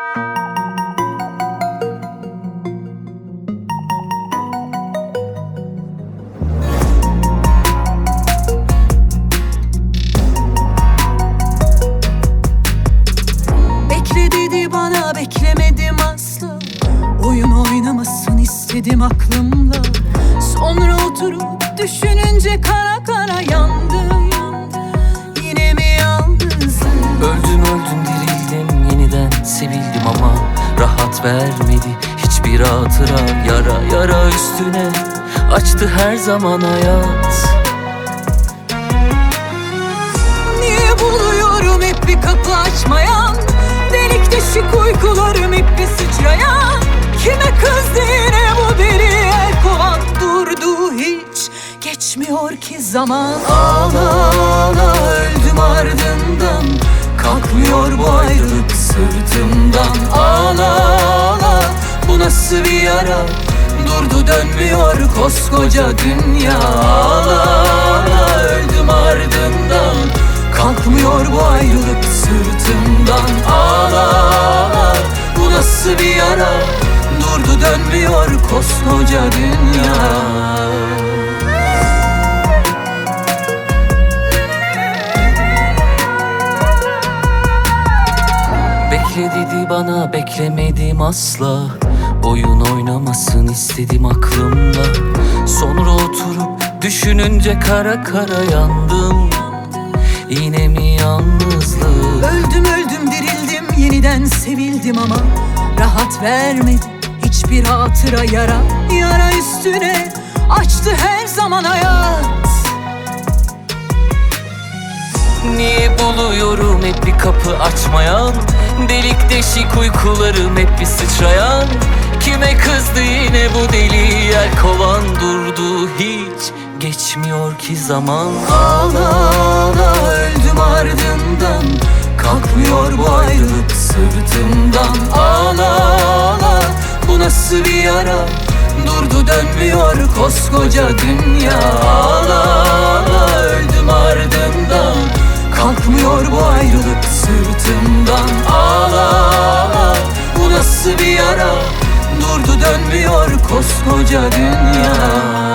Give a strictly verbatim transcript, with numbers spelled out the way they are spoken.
Bekle dedi bana, beklemedim asla. Oyun oynamasını istedim aklımla. Sonra oturup düşününce kara kara yandım. Yine mi yalnızım? Öldüm öldüm dirildim, yeniden sevildim ama rahat vermedi hiçbir hatıra. Yara yara üstüne açtı her zaman hayat. Niye buluyorum hep bir kapı açmayan? Delik deşik uykularım hep bir sıçrayan. Kime kızdı yine bu deli el kovan? Durdu hiç geçmiyor ki zaman. Ağla ağla öldüm ardından, kalkmıyor bu ayrılık sırtımdan. Ağla ağla, bu nasıl bir yara? Durdu dönmüyor koskoca dünya. Ağla ağla öldüm ardından, kalkmıyor bu ayrılık sırtımdan. Ağla ağla, bu nasıl bir yara? Durdu dönmüyor koskoca dünya. Bekle dedi bana, beklemedim asla. Oyun oynamasını istedim aklımla. Sonra oturup düşününce kara kara yandım. Yine mi yalnızlık? Öldüm öldüm dirildim, yeniden sevildim ama rahat vermedi hiçbir hatıra. Yara yara üstüne açtı her zaman hayat. Niye buluyorum hep bir kapı açmayan? Delik deşik uykularım hep bir sıçrayan. Kime kızdı yine bu deli yer kovan? Durdu hiç geçmiyor ki zaman. Ağla ağla öldüm ardından, kalkmıyor bu ayrılık sırtımdan. Ağla ağla, bu nasıl bir yara? Durdu dönmüyor koskoca dünya. Ağla ağla öldüm ardından, kalkmıyor bu ayrılık sırtımdan. Ağla ağla, bu nasıl bir yara? Durdu dönmüyor koskoca dünya.